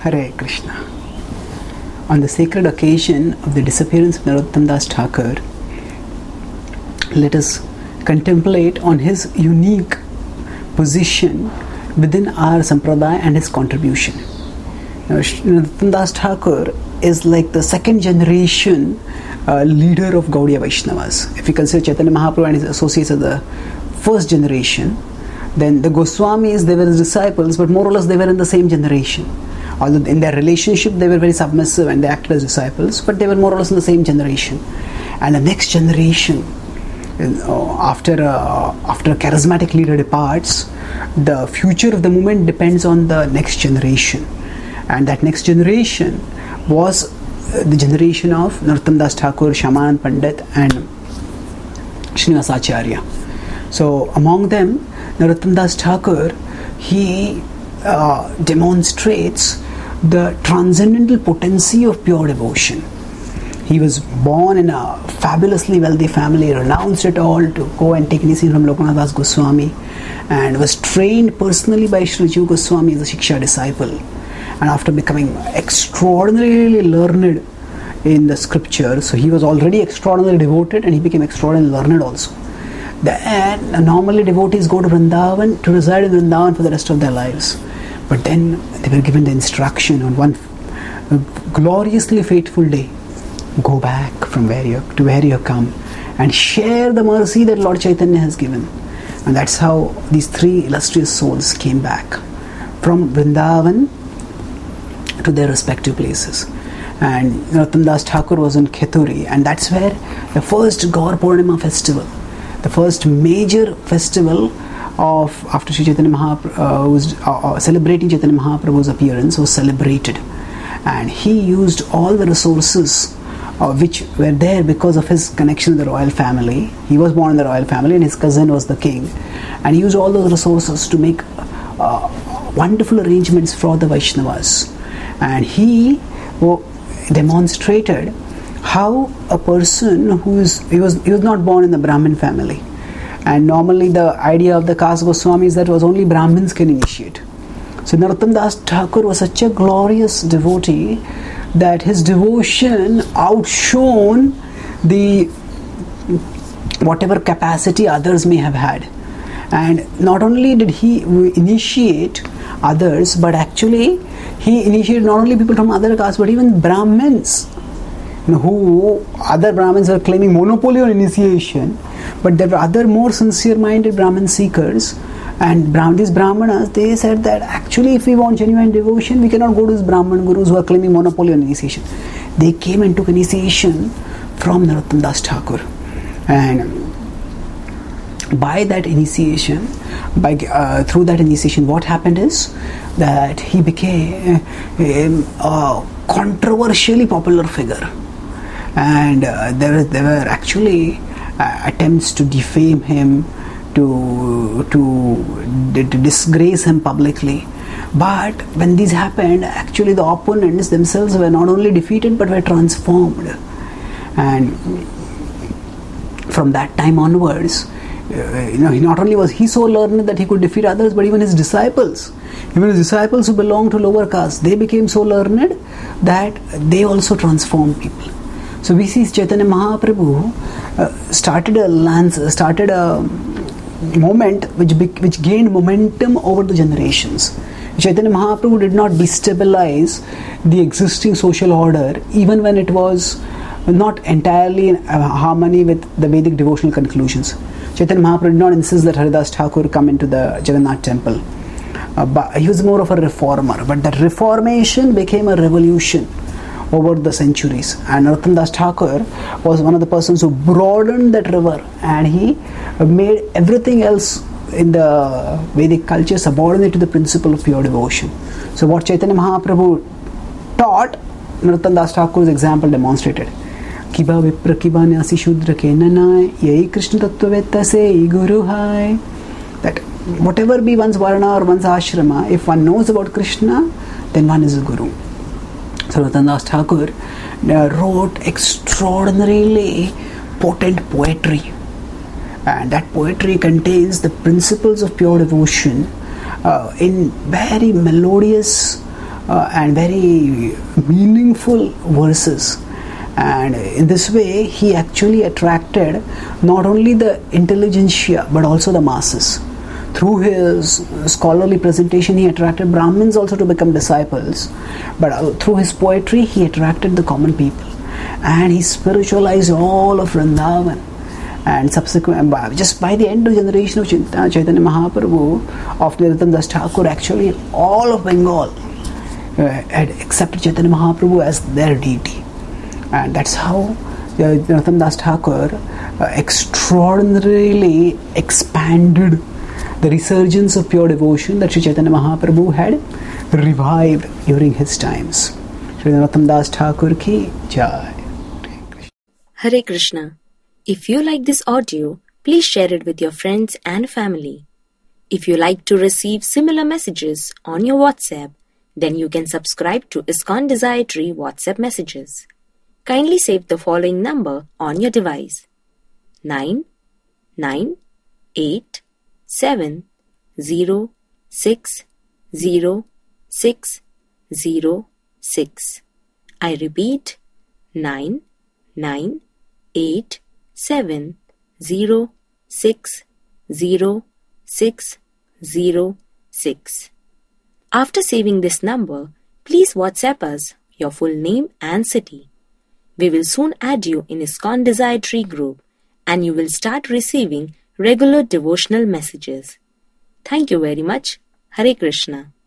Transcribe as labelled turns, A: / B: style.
A: Hare Krishna. On the sacred occasion of the disappearance of Narottam Das Thakur, let us contemplate on his unique position within our sampradaya and his contribution. Now, Narottam Das Thakur is like the second generation leader of Gaudiya Vaishnavas. If we consider Chaitanya Mahaprabhu and his associates as the first generation, then the Goswamis, they were his disciples, but more or less they were in the same generation. Although in their relationship they were very submissive and they acted as disciples, but they were more or less in the same generation. And the next generation, after a charismatic leader departs, the future of the movement depends on the next generation. And that next generation was the generation of Narottam Das Thakur, Shyamanand Pandit and Srinivasacharya. So among them, Narottam Das Thakur, he demonstrates the transcendental potency of pure devotion. He was born in a fabulously wealthy family, renounced it all to go and take initiation from Lokanath Das Goswami, and was trained personally by Sri Jiva Goswami as a Shiksha disciple. And after becoming extraordinarily learned in the scriptures, so he was already extraordinarily devoted and he became extraordinarily learned also. Then normally devotees go to Vrindavan to reside in Vrindavan for the rest of their lives. But then they were given the instruction on one gloriously fateful day, go back from where you come and share the mercy that Lord Chaitanya has given. And that's how these three illustrious souls came back from Vrindavan to their respective places. And Narottam Das Thakur was in Kheturi, and that's where the first Gaur Purnima festival, the first major festival of after Sri Chaitanya Mahaprabhu, celebrating Chaitanya Mahaprabhu's appearance, was celebrated. And he used all the resources which were there because of his connection with the royal family. He was born in the royal family and his cousin was the king. And he used all those resources to make wonderful arrangements for the Vaishnavas. And he demonstrated how a person he was not born in the Brahmin family. And normally the idea of the caste Goswami is that was only Brahmins can initiate. So Narottam Das Thakur was such a glorious devotee that his devotion outshone the whatever capacity others may have had. And not only did he initiate others, but actually he initiated not only people from other castes but even Brahmins, who other Brahmins were claiming monopoly on initiation, but there were other more sincere-minded Brahmin seekers. And these Brahmanas, they said that actually if we want genuine devotion, we cannot go to these Brahman gurus who are claiming monopoly on initiation. They came and took initiation from Narottam Das Thakur. And by that initiation, through that initiation, what happened is that he became a controversially popular figure. And there were actually attempts to defame him, to disgrace him publicly. But when these happened, actually the opponents themselves were not only defeated but were transformed. And from that time onwards, not only was he so learned that he could defeat others, but even his disciples who belonged to lower caste, they became so learned that they also transformed people. So we see Chaitanya Mahaprabhu started a moment which gained momentum over the generations. Chaitanya Mahaprabhu did not destabilize the existing social order, even when it was not entirely in harmony with the Vedic devotional conclusions. Chaitanya Mahaprabhu did not insist that Haridas Thakur come into the Jagannath temple. But he was more of a reformer. But that reformation became a revolution over the centuries. And Narottam Das Thakur was one of the persons who broadened that river, and he made everything else in the Vedic culture subordinate to the principle of pure devotion. So what Chaitanya Mahaprabhu taught, Narottam Das Thakur's example demonstrated. Kiba vipra kiba nyasi shudra ke nanai, yai Krishna tattvavetta se guru hai. That whatever be one's varna or one's ashrama, if one knows about Krishna, then one is a guru. So Narottam Das Thakur wrote extraordinarily potent poetry, and that poetry contains the principles of pure devotion in very melodious and very meaningful verses. And in this way, he actually attracted not only the intelligentsia but also the masses. Through his scholarly presentation, he attracted Brahmins also to become disciples, but through his poetry, he attracted the common people, and he spiritualized all of Vrindavan. And subsequent, just by the end of the generation of Chaitanya Mahaprabhu, of Narottam Das Thakur, actually all of Bengal had accepted Chaitanya Mahaprabhu as their deity. And that's how Narottam Das Thakur extraordinarily expanded the resurgence of pure devotion that Sri Chaitanya Mahaprabhu had revived during his times. Sri Narottam Das Thakur ki jai.
B: Hare Krishna. If you like this audio, please share it with your friends and family. If you like to receive similar messages on your WhatsApp, then you can subscribe to ISKCON Desire Tree WhatsApp messages. Kindly save the following number on your device: 9987060606. I repeat, 9987060606. After saving this number, please WhatsApp us your full name and city. We will soon add you in ISKCON Desire Tree group, and you will start receiving regular devotional messages. Thank you very much. Hare Krishna.